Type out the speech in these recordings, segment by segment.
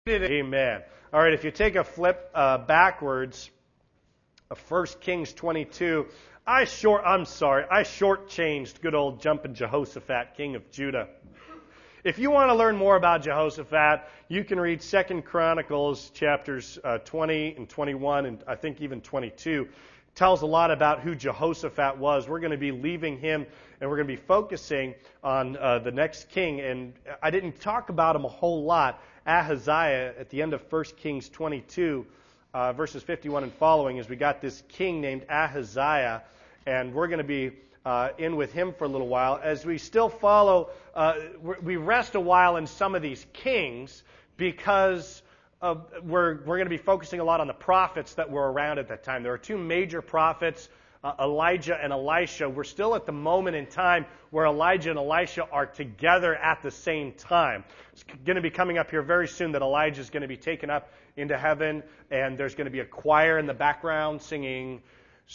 Amen. All right, if you take a flip backwards, 1 Kings 22, I shortchanged good old jumping Jehoshaphat, king of Judah. If you want to learn more about Jehoshaphat, you can read 2 Chronicles chapters 20 and 21, and I think even 22. It tells a lot about who Jehoshaphat was. We're going to be leaving him, and we're going to be focusing on the next king. And I didn't talk about him a whole lot. Ahaziah, at the end of 1 Kings 22, verses 51 and following, is we got this king named Ahaziah, and we're going to be in with him for a little while. As we still follow, we rest a while in some of these kings because we're going to be focusing a lot on the prophets that were around at that time. There are two major prophets, Elijah and Elisha. We're still at the moment in time where Elijah and Elisha are together at the same time. It's going to be coming up here very soon that Elijah is going to be taken up into heaven, and there's going to be a choir in the background singing,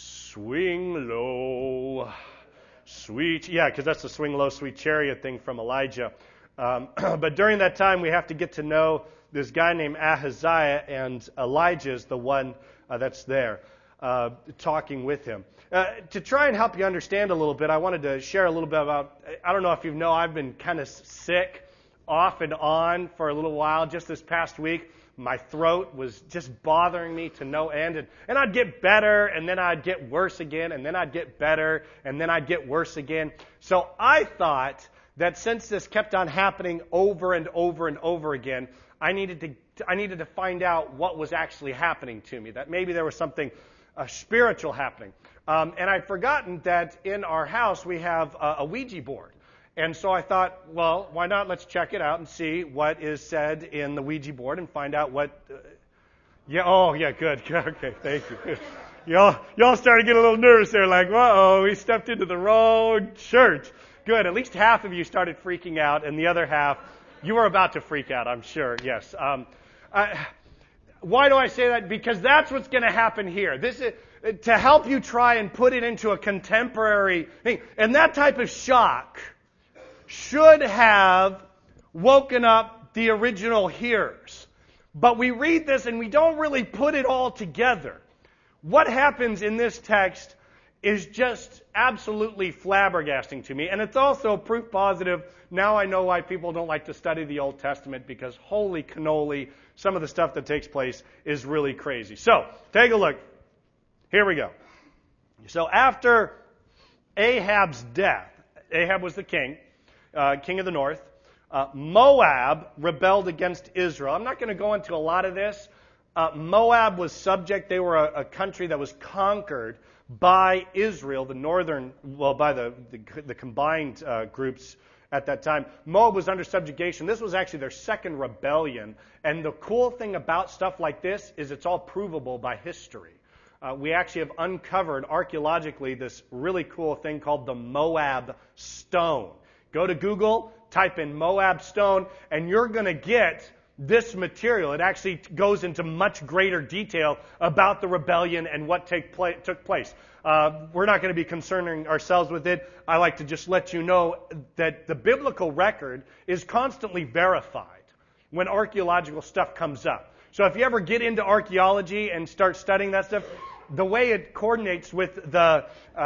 "Swing Low, Sweet," because that's the "Swing Low, Sweet Chariot" thing from Elijah. But during that time, we have to get to know this guy named Ahaziah, and Elijah is the one that's there talking with him. To try and help you understand a little bit, I wanted to share a little bit about, I don't know if you know, I've been kind of sick off and on for a little while. Just this past week, my throat was just bothering me to no end. And I'd get better, and then I'd get worse again, and then I'd get better, and then I'd get worse again. So I thought that since this kept on happening over and over and over again, I needed to find out what was actually happening to me, that maybe there was something spiritual happening. And I'd forgotten that in our house we have a Ouija board. And so I thought, well, why not? Let's check it out and see what is said in the Ouija board and find out what... good. Okay, thank you. Y'all started getting a little nervous there, like, uh-oh, we stepped into the wrong church. Good, at least half of you started freaking out, and the other half, you were about to freak out, I'm sure, yes. Why do I say that? Because that's what's going to happen here. This is to help you try and put it into a contemporary thing. And that type of shock should have woken up the original hearers. But we read this and we don't really put it all together. What happens in this text is just absolutely flabbergasting to me. And it's also proof positive. Now I know why people don't like to study the Old Testament, because holy cannoli, some of the stuff that takes place is really crazy. So, take a look. Here we go. So after Ahab's death, Ahab was the king of the north. Moab rebelled against Israel. I'm not going to go into a lot of this. Moab was subject. They were a country that was conquered by Israel, by the combined groups at that time. Moab was under subjugation. This was actually their second rebellion. And the cool thing about stuff like this is it's all provable by history. We actually have uncovered archaeologically this really cool thing called the Moab Stone. Go to Google, type in Moab Stone, and you're going to get this material. It actually goes into much greater detail about the rebellion and what took place. We're not going to be concerning ourselves with it. I like to just let you know that the biblical record is constantly verified when archaeological stuff comes up. So if you ever get into archaeology and start studying that stuff, the way it coordinates with the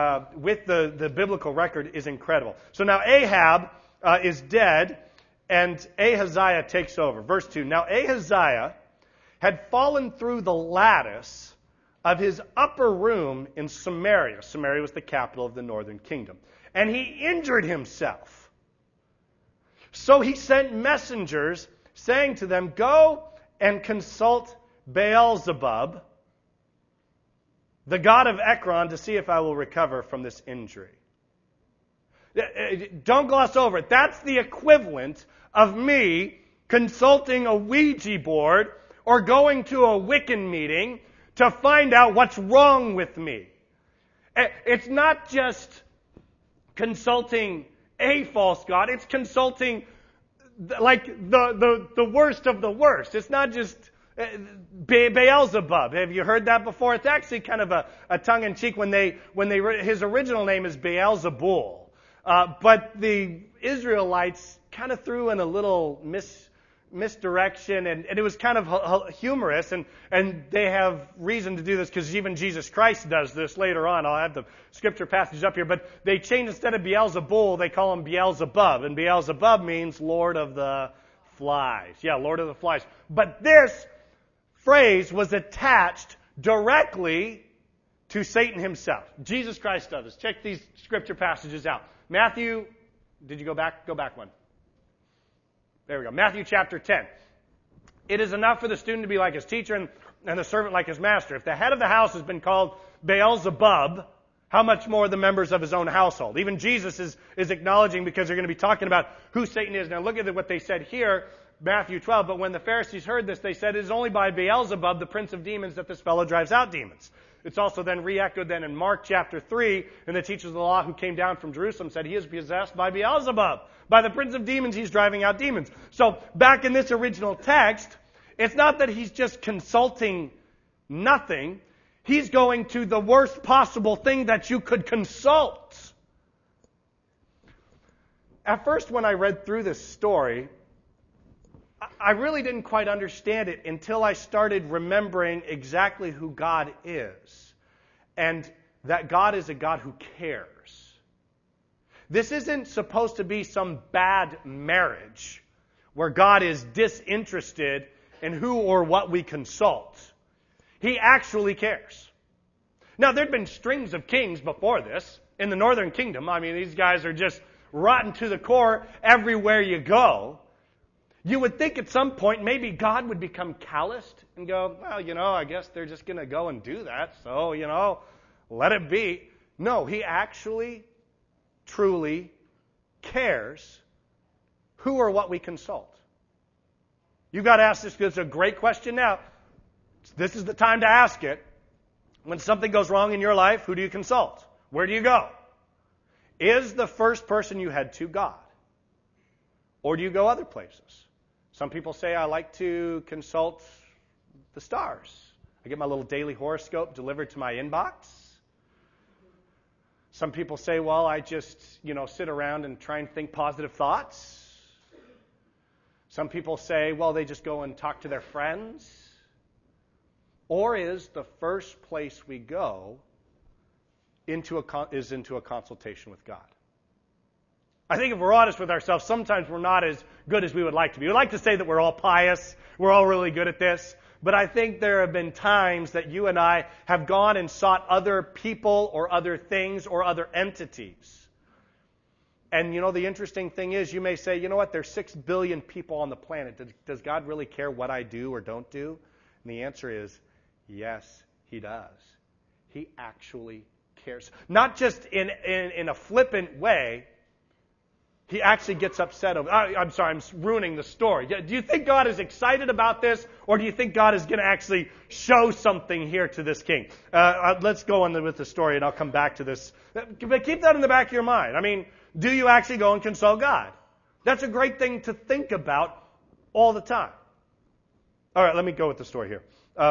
biblical record is incredible. So now Ahab is dead, and Ahaziah takes over. Verse 2, now Ahaziah had fallen through the lattice of his upper room in Samaria. Samaria was the capital of the northern kingdom. And he injured himself. So he sent messengers saying to them, go and consult Beelzebub, the god of Ekron, to see if I will recover from this injury. Don't gloss over it. That's the equivalent of me consulting a Ouija board or going to a Wiccan meeting to find out what's wrong with me. It's not just consulting a false god. It's consulting like the worst of the worst. It's not just Beelzebub. Have you heard that before? It's actually kind of a tongue-in-cheek his original name is Beelzebul. But the Israelites kind of threw in a little misdirection, and it was kind of humorous, and they have reason to do this because even Jesus Christ does this later on. I'll have the scripture passage up here, but they change, instead of Beelzebul, they call him Beelzebub, and Beelzebub means Lord of the Flies. Yeah, Lord of the Flies. But this phrase was attached directly to Satan himself. Jesus Christ does this. Check these scripture passages out. Matthew, did you go back? Go back one. There we go. Matthew chapter 10. It is enough for the student to be like his teacher and the servant like his master. If the head of the house has been called Beelzebub, how much more the members of his own household? Even Jesus is acknowledging, because they're going to be talking about who Satan is. Now look at what they said here, Matthew 12. But when the Pharisees heard this, they said, it is only by Beelzebub, the prince of demons, that this fellow drives out demons. It's also then re-echoed then in Mark chapter 3, and the teachers of the law who came down from Jerusalem said, he is possessed by Beelzebub. By the prince of demons, he's driving out demons. So back in this original text, it's not that he's just consulting nothing. He's going to the worst possible thing that you could consult. At first, when I read through this story, I really didn't quite understand it until I started remembering exactly who God is, and that God is a God who cares. This isn't supposed to be some bad marriage where God is disinterested in who or what we consult. He actually cares. Now, there'd been strings of kings before this in the northern kingdom. I mean, these guys are just rotten to the core everywhere you go. You would think at some point maybe God would become calloused and go, well, I guess they're just going to go and do that. So, let it be. No, he actually, truly cares who or what we consult. You've got to ask this, because it's a great question now. This is the time to ask it. When something goes wrong in your life, who do you consult? Where do you go? Is the first person you head to God? Or do you go other places? Some people say, I like to consult the stars. I get my little daily horoscope delivered to my inbox. Some people say, well, I just, sit around and try and think positive thoughts. Some people say, well, they just go and talk to their friends. Or is the first place we go into a consultation with God? I think if we're honest with ourselves, sometimes we're not as good as we would like to be. We like to say that we're all pious, we're all really good at this, but I think there have been times that you and I have gone and sought other people or other things or other entities. And the interesting thing is, you may say, there's 6 billion people on the planet. Does God really care what I do or don't do? And the answer is, yes, he does. He actually cares. Not just in a flippant way. He actually gets upset over, I'm sorry, I'm ruining the story. Do you think God is excited about this, or do you think God is going to actually show something here to this king? Let's go on with the story, and I'll come back to this. But keep that in the back of your mind. I mean, do you actually go and consult God? That's a great thing to think about all the time. All right, let me go with the story here.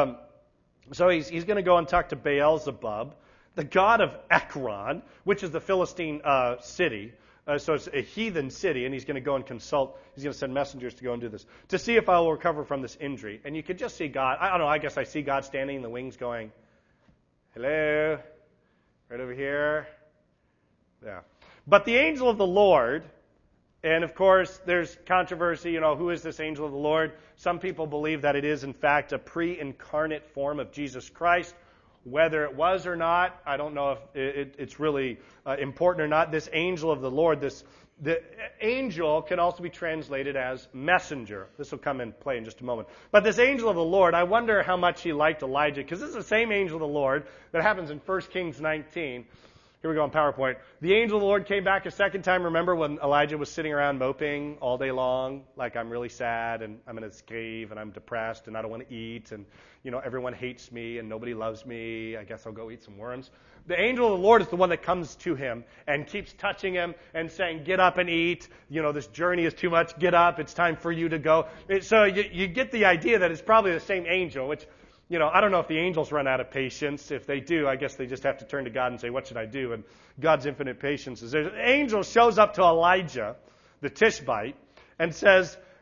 So he's going to go and talk to Beelzebub, the god of Ekron, which is the Philistine city. So it's a heathen city, and he's going to go and consult. He's going to send messengers to go and do this, to see if I will recover from this injury. And you could just see God. I don't know, I guess I see God standing in the wings going, hello, right over here. Yeah. But the angel of the Lord, and of course there's controversy, who is this angel of the Lord? Some people believe that it is in fact a pre-incarnate form of Jesus Christ. Whether it was or not, I don't know if it's really important or not. This angel of the Lord, the angel can also be translated as messenger. This will come in play in just a moment. But this angel of the Lord, I wonder how much he liked Elijah, because this is the same angel of the Lord that happens in 1 Kings 19. Here we go on PowerPoint. The angel of the Lord came back a second time. Remember when Elijah was sitting around moping all day long? Like, I'm really sad, and I'm in this cave, and I'm depressed, and I don't want to eat, and, everyone hates me, and nobody loves me. I guess I'll go eat some worms. The angel of the Lord is the one that comes to him and keeps touching him and saying, get up and eat. This journey is too much. Get up. It's time for you to go. So you get the idea that it's probably the same angel, which, I don't know if the angels run out of patience. If they do, I guess they just have to turn to God and say, what should I do? And God's infinite patience is there. The angel shows up to Elijah, the Tishbite, and says,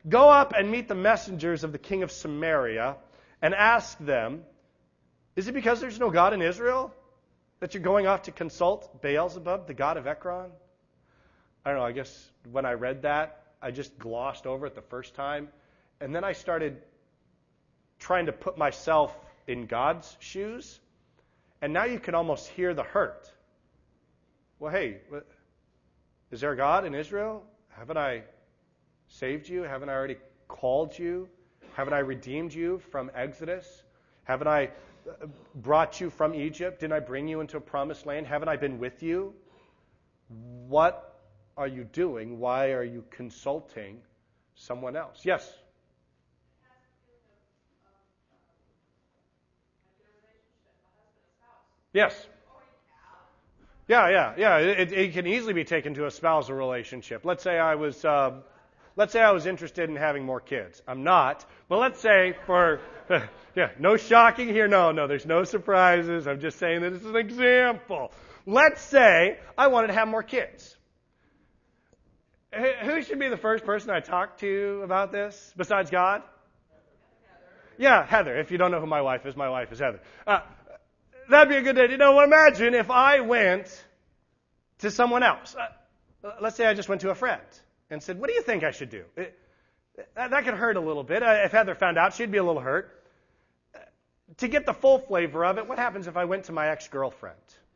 Go up and meet the messengers of the king of Samaria and ask them, is it because there's no God in Israel that you're going off to consult Beelzebub, the god of Ekron? I don't know, I guess when I read that, I just glossed over it the first time. And then I started trying to put myself in God's shoes. And now you can almost hear the hurt. Well, hey, is there a God in Israel? Haven't I saved you? Haven't I already called you? Haven't I redeemed you from Exodus? Haven't I brought you from Egypt? Didn't I bring you into a promised land? Haven't I been with you? What are you doing? Why are you consulting someone else? Yes? Yes. Yeah. It can easily be taken to a spousal relationship. Let's say I was interested in having more kids. I'm not, but let's say no shocking here. No, there's no surprises. I'm just saying that this is an example. Let's say I wanted to have more kids. Who should be the first person I talk to about this besides God? Yeah, Heather. If you don't know who my wife is Heather. That'd be a good day. Imagine if I went to someone else. Let's say I just went to a friend and said, what do you think I should do? That could hurt a little bit. If Heather found out, she'd be a little hurt. To get the full flavor of it, what happens if I went to my ex-girlfriend?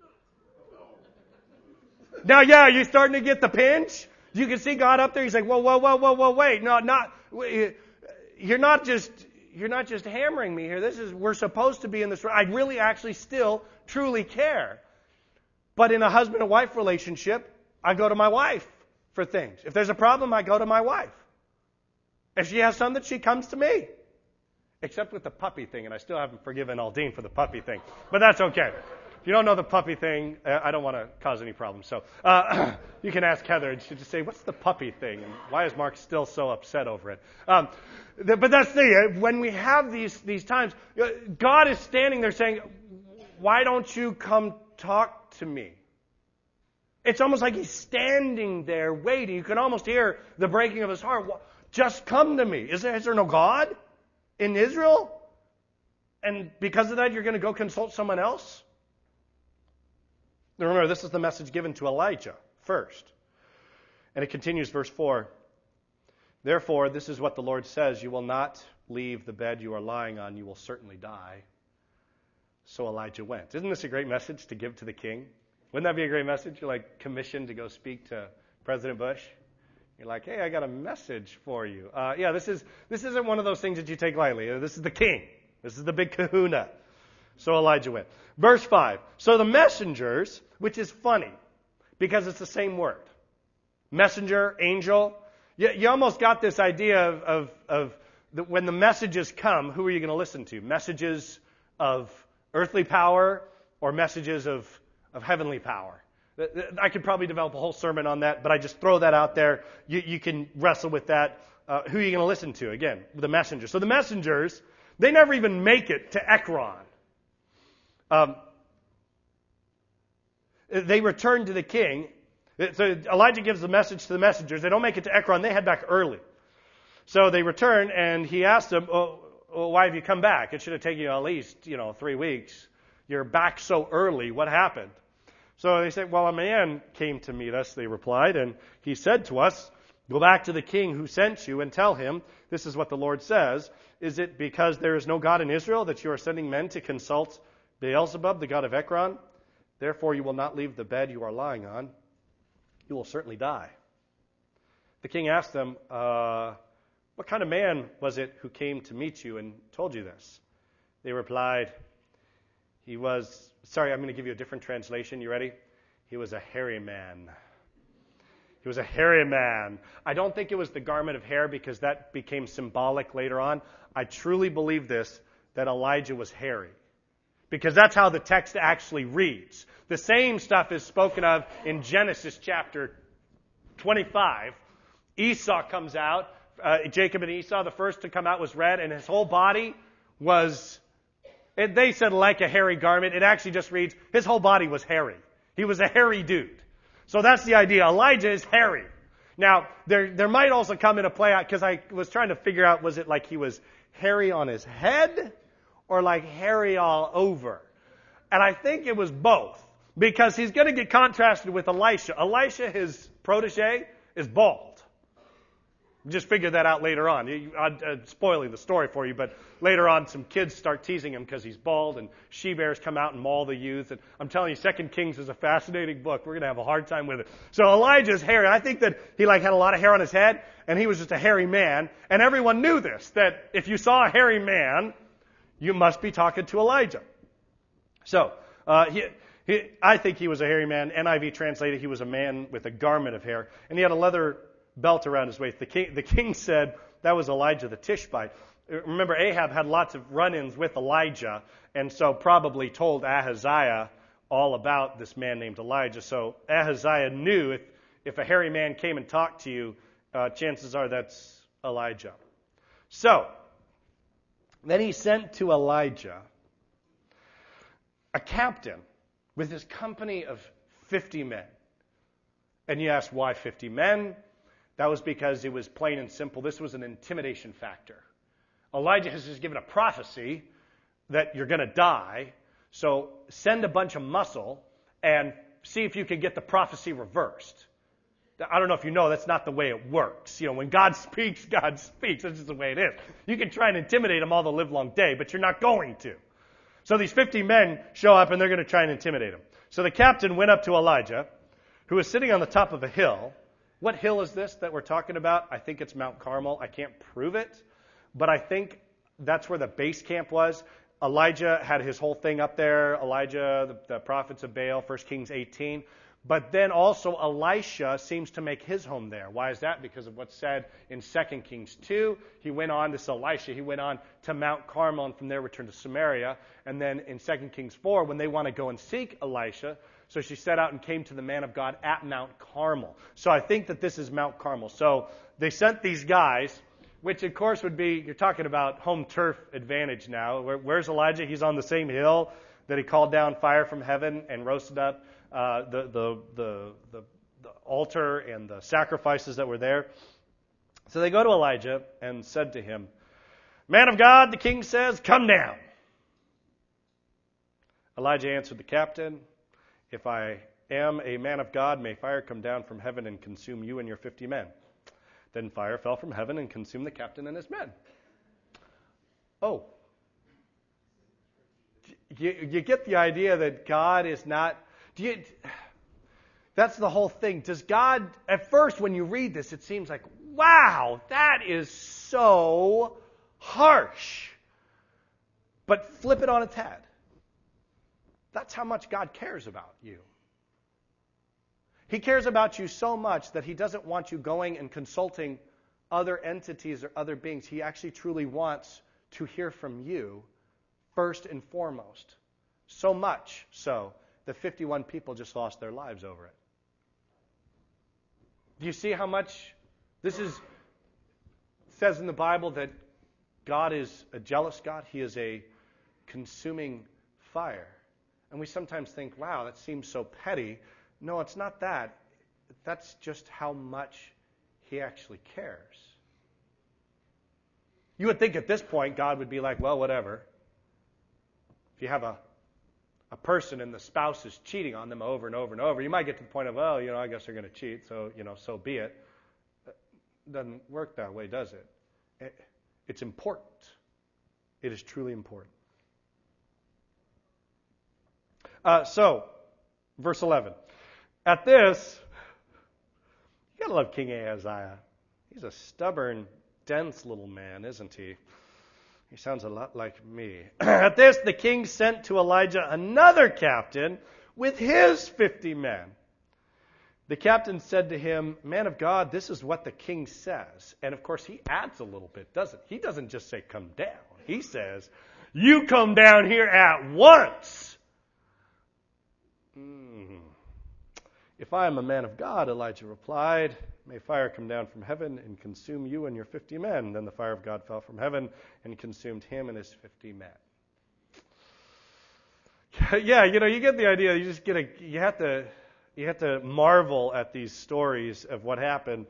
Now, you're starting to get the pinch. You can see God up there. He's like, whoa, wait. No, you're not just hammering me here. We're supposed to be in this. I really actually still truly care. But in a husband and wife relationship, I go to my wife for things. If there's a problem, I go to my wife. If she has something, she comes to me. Except with the puppy thing, and I still haven't forgiven Aldine for the puppy thing. But that's okay. If you don't know the puppy thing, I don't want to cause any problems. So you can ask Heather, and she'll just say, what's the puppy thing? And why is Mark still so upset over it? But that's the thing. When we have these times, God is standing there saying, why don't you come talk to me? It's almost like he's standing there waiting. You can almost hear the breaking of his heart. Just come to me. Is there no God in Israel? And because of that, you're going to go consult someone else? Now remember, this is the message given to Elijah first. And it continues, verse 4. Therefore, this is what the Lord says, you will not leave the bed you are lying on, you will certainly die. So Elijah went. Isn't this a great message to give to the king? Wouldn't that be a great message? You're like commissioned to go speak to President Bush. You're like, hey, I got a message for you. This isn't one of those things that you take lightly. This is the king. This is the big kahuna. So Elijah went. Verse 5. So the messengers, which is funny because it's the same word. Messenger, angel. You almost got this idea of when the messages come, who are you going to listen to? Messages of earthly power or messages of heavenly power? I could probably develop a whole sermon on that, but I just throw that out there. You can wrestle with that. Who are you going to listen to? Again, the messengers. So the messengers, they never even make it to Ekron. They return to the king. So Elijah gives the message to the messengers. They don't make it to Ekron. They head back early. So they return, and he asks them, why have you come back? It should have taken you at least 3 weeks. You're back so early. What happened? So they said, well, a man came to meet us, they replied, and he said to us, go back to the king who sent you and tell him, this is what the Lord says. Is it because there is no God in Israel that you are sending men to consult Beelzebub, the god of Ekron? Therefore you will not leave the bed you are lying on. You will certainly die. The king asked them, what kind of man was it who came to meet you and told you this? They replied, I'm going to give you a different translation. You ready? He was a hairy man. He was a hairy man. I don't think it was the garment of hair because that became symbolic later on. I truly believe this, that Elijah was hairy. Because that's how the text actually reads. The same stuff is spoken of in Genesis chapter 25. Esau comes out. Jacob and Esau, the first to come out was red, and his whole body was, they said like a hairy garment. It actually just reads, his whole body was hairy. He was a hairy dude. So that's the idea. Elijah is hairy. Now, there might also come into play, because I was trying to figure out, was it like he was hairy on his head or like hairy all over? And I think it was both, because he's going to get contrasted with Elisha. Elisha, his protege, is bald. Just figure that out later on. I'm spoiling the story for you, but later on some kids start teasing him because he's bald, and she-bears come out and maul the youth. And I'm telling you, 2 Kings is a fascinating book. We're going to have a hard time with it. So Elijah's hairy. I think that he had a lot of hair on his head, and he was just a hairy man. And everyone knew this, that if you saw a hairy man, you must be talking to Elijah. So I think he was a hairy man. NIV translated, he was a man with a garment of hair, and he had a leather belt around his waist. The king said that was Elijah the Tishbite. Remember, Ahab had lots of run-ins with Elijah, and so probably told Ahaziah all about this man named Elijah. So Ahaziah knew if a hairy man came and talked to you, chances are that's Elijah. So then he sent to Elijah a captain with his company of 50 men. And you ask, why 50 men? That was because it was plain and simple. This was an intimidation factor. Elijah has just given a prophecy that you're going to die. So send a bunch of muscle and see if you can get the prophecy reversed. I don't know if you know, that's not the way it works. When God speaks, God speaks. That's just the way it is. You can try and intimidate them all the livelong day, but you're not going to. So these 50 men show up, and they're going to try and intimidate him. So the captain went up to Elijah, who was sitting on the top of a hill. What hill is this that we're talking about? I think it's Mount Carmel. I can't prove it, but I think that's where the base camp was. Elijah had his whole thing up there. Elijah, the prophets of Baal, 1 Kings 18. But then also Elisha seems to make his home there. Why is that? Because of what's said in 2 Kings 2. He went on, this Elisha, he went on to Mount Carmel and from there returned to Samaria. And then in 2 Kings 4, when they want to go and seek Elisha, so she set out and came to the man of God at Mount Carmel. So I think that this is Mount Carmel. So they sent these guys, which of course would be, you're talking about home turf advantage now. Where's Elijah? He's on the same hill that he called down fire from heaven and roasted up the altar and the sacrifices that were there. So they go to Elijah and said to him, "Man of God, the king says, come down." Elijah answered the captain, "If I am a man of God, may fire come down from heaven and consume you and your 50 men." Then fire fell from heaven and consumed the captain and his men. Oh. You get the idea that God is not... That's the whole thing. Does God... At first, when you read this, it seems like, wow, that is so harsh. But flip it on its head. That's how much God cares about you. He cares about you so much that he doesn't want you going and consulting other entities or other beings. He actually truly wants to hear from you first and foremost. So much so that 51 people just lost their lives over it. Do you see how much this is? It says in the Bible that God is a jealous God. He is a consuming fire. And we sometimes think, wow, that seems so petty. No, it's not that. That's just how much he actually cares. You would think at this point God would be like, well, whatever. If you have a person and the spouse is cheating on them over and over and over, you might get to the point of, well, I guess they're going to cheat, so, so be it. It doesn't work that way, does it? It's important. It is truly important. So, verse 11. At this, you gotta love King Ahaziah. He's a stubborn, dense little man, isn't he? He sounds a lot like me. At this, the king sent to Elijah another captain with his 50 men. The captain said to him, "Man of God, this is what the king says." And of course, he adds a little bit, doesn't he? He doesn't just say, "Come down." He says, "You come down here at once." "If I am a man of God," Elijah replied, "may fire come down from heaven and consume you and your 50 men." Then the fire of God fell from heaven and consumed him and his 50 men. Yeah, you get the idea. You have to marvel at these stories of what happened.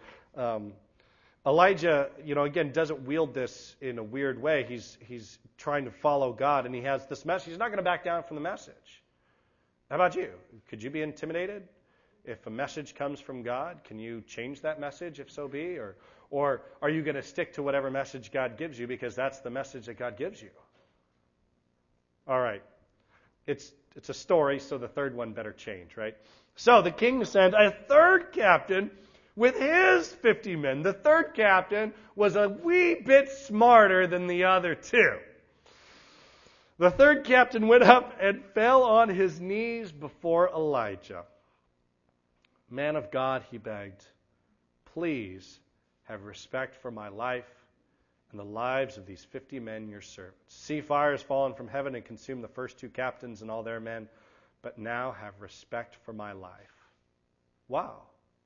Elijah, again, doesn't wield this in a weird way. He's trying to follow God, and he has this message. He's not going to back down from the message. How about you? Could you be intimidated if a message comes from God? Can you change that message, if so be? Or are you going to stick to whatever message God gives you because that's the message that God gives you? All right. It's a story, so the third one better change, right? So the king sent a third captain with his 50 men. The third captain was a wee bit smarter than the other two. The third captain went up and fell on his knees before Elijah. Man of God, he begged, please have respect for my life and the lives of these 50 men, your servants. See, fire has fallen from heaven and consumed the first two captains and all their men, but now have respect for my life. Wow.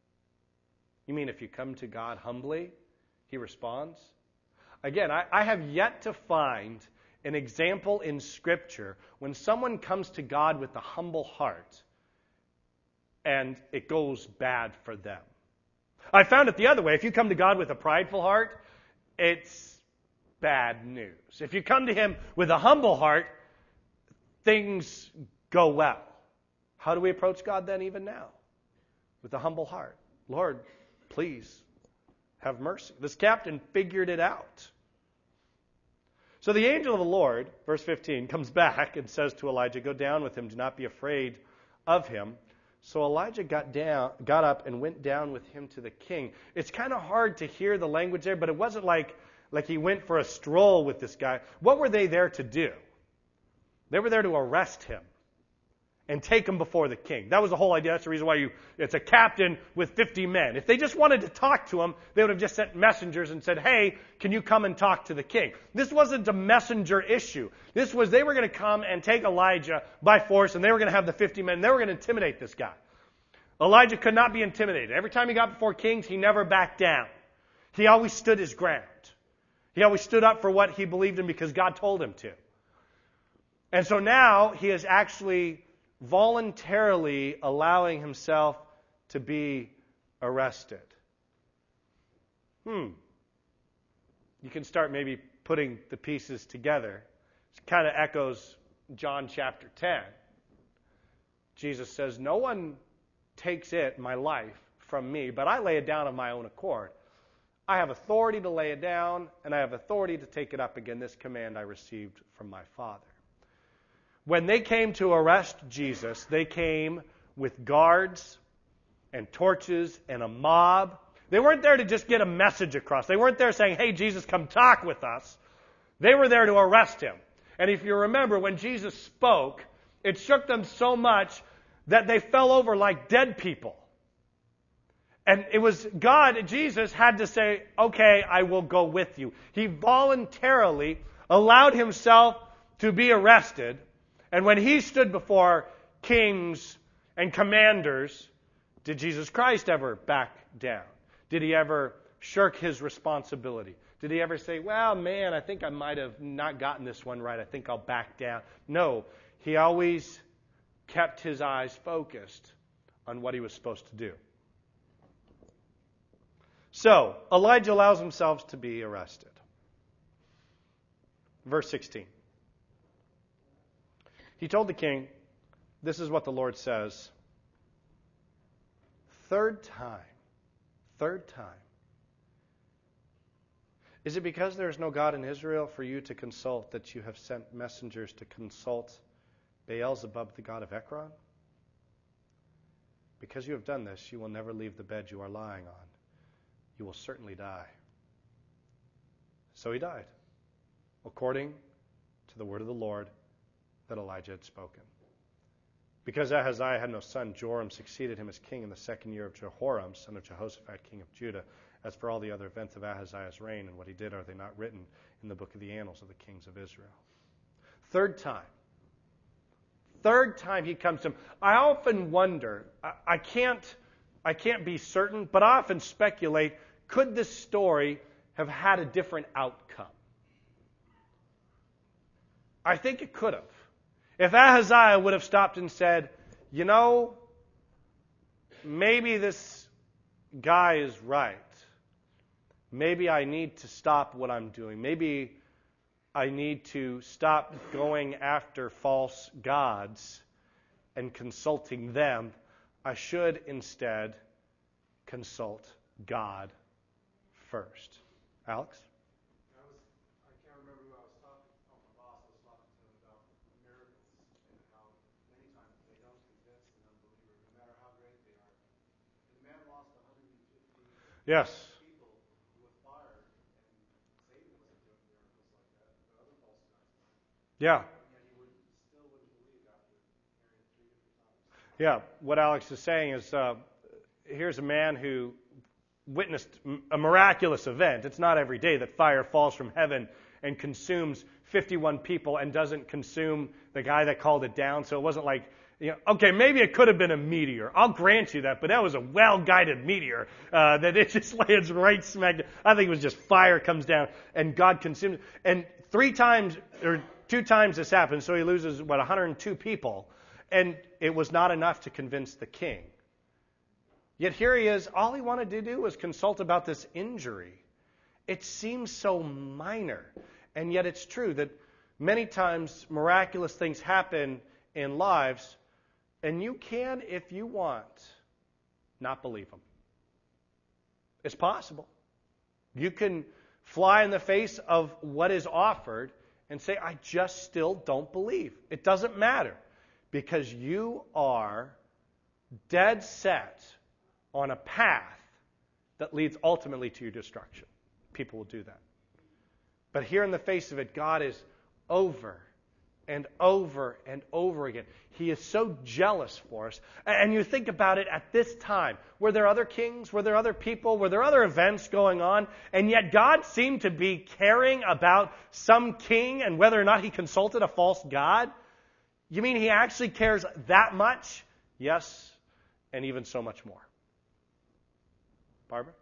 You mean if you come to God humbly, he responds? Again, I have yet to find an example in Scripture when someone comes to God with a humble heart and it goes bad for them. I found it the other way. If you come to God with a prideful heart, it's bad news. If you come to him with a humble heart, things go well. How do we approach God then even now? With a humble heart. Lord, please have mercy. This captain figured it out. So the angel of the Lord, verse 15, comes back and says to Elijah, go down with him, do not be afraid of him. So Elijah got up and went down with him to the king. It's kind of hard to hear the language there, but it wasn't like he went for a stroll with this guy. What were they there to do? They were there to arrest him and take him before the king. That was the whole idea. That's the reason why it's a captain with 50 men. If they just wanted to talk to him, they would have just sent messengers and said, hey, can you come and talk to the king? This wasn't a messenger issue. This was they were going to come and take Elijah by force, and they were going to have the 50 men. They were going to intimidate this guy. Elijah could not be intimidated. Every time he got before kings, he never backed down. He always stood his ground. He always stood up for what he believed in because God told him to. And so now he is actually voluntarily allowing himself to be arrested. You can start maybe putting the pieces together. It kind of echoes John chapter 10. Jesus says, no one takes my life from me, but I lay it down of my own accord. I have authority to lay it down, and I have authority to take it up again. This command I received from my Father. When they came to arrest Jesus, they came with guards and torches and a mob. They weren't there to just get a message across. They weren't there saying, hey, Jesus, come talk with us. They were there to arrest him. And if you remember, when Jesus spoke, it shook them so much that they fell over like dead people. And it was God, Jesus, had to say, okay, I will go with you. He voluntarily allowed himself to be arrested. And when he stood before kings and commanders, did Jesus Christ ever back down? Did he ever shirk his responsibility? Did he ever say, well, man, I think I might have not gotten this one right. I think I'll back down. No, he always kept his eyes focused on what he was supposed to do. So, Elijah allows himself to be arrested. Verse 16. He told the king, this is what the Lord says. Third time. Is it because there is no God in Israel for you to consult that you have sent messengers to consult Beelzebub, the god of Ekron? Because you have done this, you will never leave the bed you are lying on. You will certainly die. So he died, according to the word of the Lord that Elijah had spoken. Because Ahaziah had no son, Joram succeeded him as king in the second year of Jehoram, son of Jehoshaphat, king of Judah. As for all the other events of Ahaziah's reign and what he did, are they not written in the book of the annals of the kings of Israel? Third time he comes to him. I often wonder, I can't be certain, but I often speculate, could this story have had a different outcome? I think it could have. If Ahaziah would have stopped and said, maybe this guy is right. Maybe I need to stop what I'm doing. Maybe I need to stop going after false gods and consulting them. I should instead consult God first. Alex? I can't remember who I was talking to. Oh, my boss was talking to him about miracles and how many times they don't convince an unbeliever, no matter how great they are. And the man lost 150 Yes. people with fire, and Satan wasn't doing miracles like that, but other false gods were. Yeah. And yet he still wouldn't believe after hearing it 3 different times. Yeah. What Alex is saying is, here's a man who witnessed a miraculous event. It's not every day that fire falls from heaven and consumes 51 people and doesn't consume the guy that called it down. So it wasn't like, okay, maybe it could have been a meteor. I'll grant you that, but that was a well-guided meteor that it just lands right smack. I think it was just fire comes down and God consumes it. And 2 times this happened, so he loses, 102 people. And it was not enough to convince the king. Yet here he is, all he wanted to do was consult about this injury. It seems so minor, and yet it's true that many times miraculous things happen in lives, and you can, if you want, not believe them. It's possible. You can fly in the face of what is offered and say, I just still don't believe. It doesn't matter, because you are dead set on a path that leads ultimately to your destruction. People will do that. But here in the face of it, God is over and over and over again. He is so jealous for us. And you think about it at this time. Were there other kings? Were there other people? Were there other events going on? And yet God seemed to be caring about some king and whether or not he consulted a false god? You mean he actually cares that much? Yes, and even so much more. Barbara?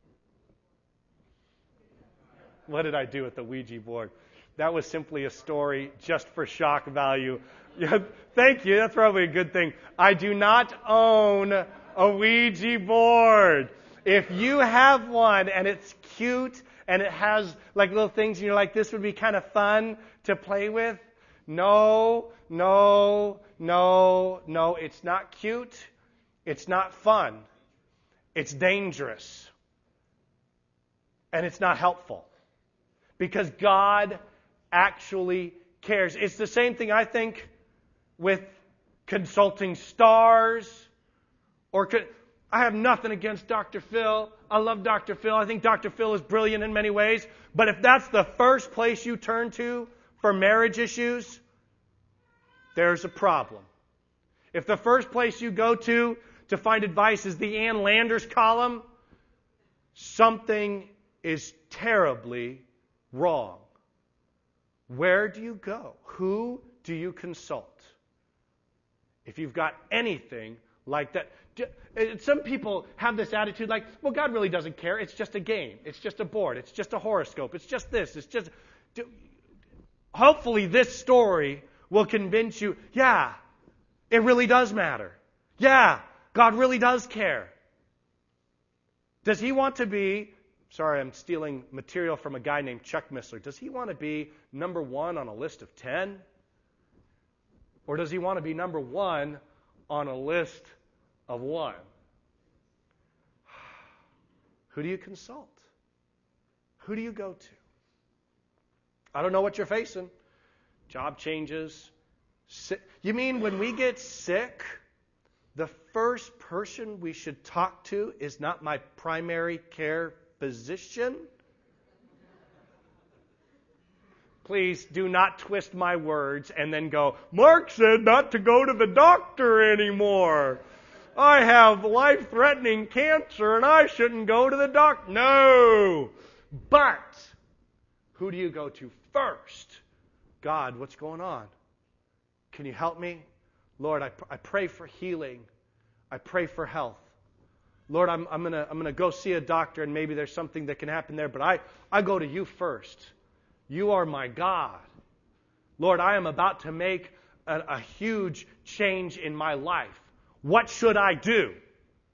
What did I do with the Ouija board? That was simply a story just for shock value. Yeah, thank you. That's probably a good thing. I do not own a Ouija board. If you have one and it's cute and it has like little things and you're like, this would be kind of fun to play with. No. It's not cute. It's not fun. It's dangerous. And it's not helpful. Because God actually cares. It's the same thing, I think, with consulting stars. I have nothing against Dr. Phil. I love Dr. Phil. I think Dr. Phil is brilliant in many ways. But if that's the first place you turn to for marriage issues, there's a problem. If the first place you go to find advice is the Ann Landers column, something is terribly wrong. Where do you go? Who do you consult? If you've got anything like that. Some people have this attitude like, well, God really doesn't care. It's just a game. It's just a board. It's just a horoscope. It's just this. It's just... Hopefully this story will convince you, yeah, it really does matter. Yeah, God really does care. Does he want to be, sorry, I'm stealing material from a guy named Chuck Missler. Does he want to be number 1 on a list of 10? Or does he want to be number 1 on a list of 1? Who do you consult? Who do you go to? I don't know what you're facing. Job changes. You mean when we get sick, the first person we should talk to is not my primary care physician? Please do not twist my words and then go, Mark said not to go to the doctor anymore. I have life-threatening cancer and I shouldn't go to the doctor. No. But who do you go to first? God, what's going on? Can you help me? Lord, I pray for healing. I pray for health. Lord, I'm gonna go see a doctor and maybe there's something that can happen there, but I go to you first. You are my God. Lord, I am about to make a huge change in my life. What should I do?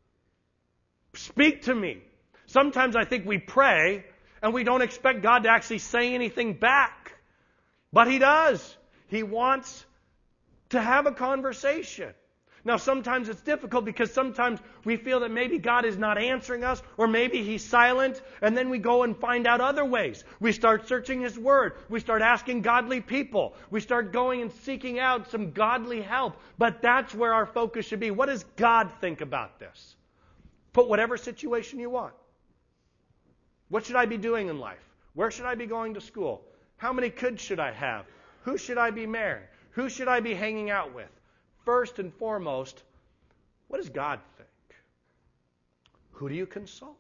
Speak to me. Sometimes I think we pray and we don't expect God to actually say anything back. But He does. He wants to have a conversation. Now, sometimes it's difficult because sometimes we feel that maybe God is not answering us, or maybe He's silent, and then we go and find out other ways. We start searching His Word. We start asking godly people. We start going and seeking out some godly help. But that's where our focus should be. What does God think about this? Put whatever situation you want. What should I be doing in life? Where should I be going to school? How many kids should I have? Who should I be marrying? Who should I be hanging out with? First and foremost, what does God think? Who do you consult?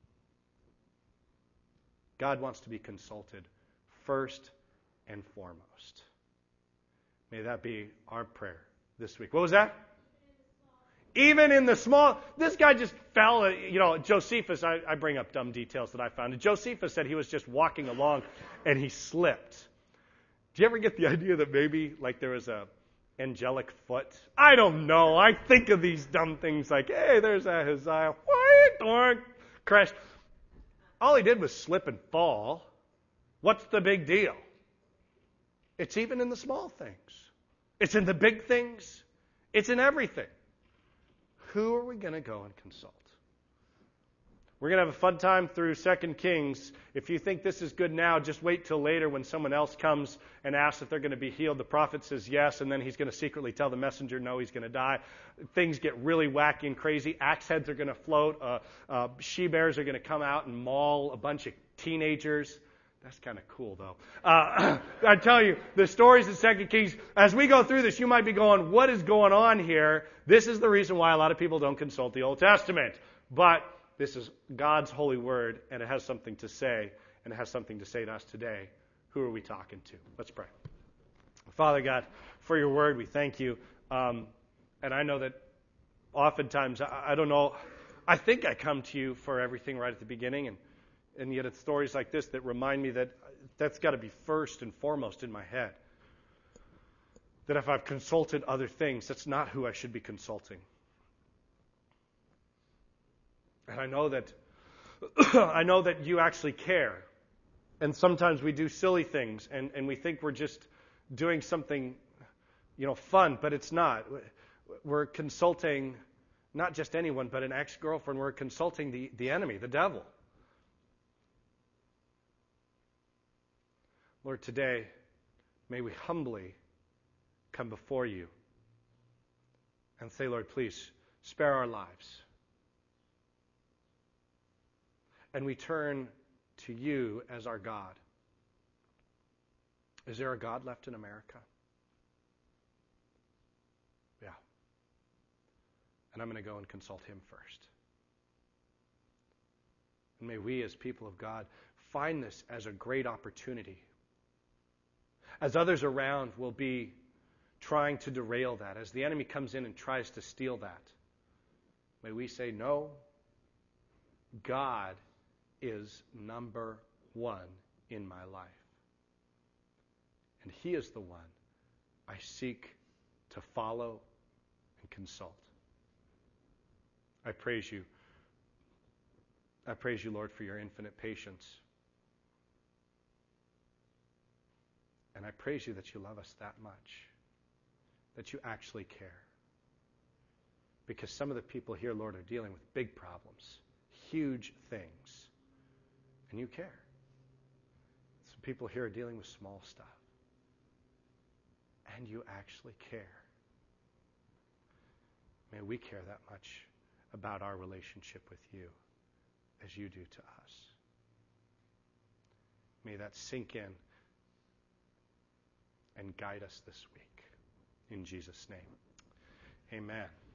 God wants to be consulted first and foremost. May that be our prayer this week. What was that? Even in the small. This guy just fell. Josephus, I bring up dumb details that I found. Josephus said he was just walking along and he slipped. Do you ever get the idea that maybe there was a angelic foot? I don't know. I think of these dumb things like, hey, there's Ahaziah. Crash. All he did was slip and fall. What's the big deal? It's even in the small things. It's in the big things. It's in everything. Who are we going to go and consult? We're going to have a fun time through 2 Kings. If you think this is good now, just wait till later when someone else comes and asks if they're going to be healed. The prophet says yes, and then he's going to secretly tell the messenger, no, he's going to die. Things get really wacky and crazy. Axe heads are going to float. She-bears are going to come out and maul a bunch of teenagers. That's kind of cool, though. I tell you, the stories in 2 Kings, as we go through this, you might be going, what is going on here? This is the reason why a lot of people don't consult the Old Testament. But this is God's holy word, and it has something to say, and it has something to say to us today. Who are we talking to? Let's pray. Father God, for your word, we thank you. And I know that oftentimes, I don't know, I think I come to you for everything right at the beginning, and yet it's stories like this that remind me that that's got to be first and foremost in my head. That if I've consulted other things, that's not who I should be consulting. And I know that you actually care. And sometimes we do silly things and we think we're just doing something, fun, but it's not. We're consulting not just anyone, but an ex-girlfriend. We're consulting the enemy, the devil. Lord, today, may we humbly come before you and say, Lord, please spare our lives. And we turn to you as our God. Is there a God left in America? Yeah. And I'm going to go and consult him first. And may we as people of God find this as a great opportunity. As others around will be trying to derail that, as the enemy comes in and tries to steal that, may we say, no, God is number one in my life. And he is the one I seek to follow and consult. I praise you. I praise you, Lord, for your infinite patience. And I praise you that you love us that much, that you actually care. Because some of the people here, Lord, are dealing with big problems, huge things, and you care. Some people here are dealing with small stuff, and you actually care. May we care that much about our relationship with you as you do to us. May that sink in and guide us this week. In Jesus' name, amen.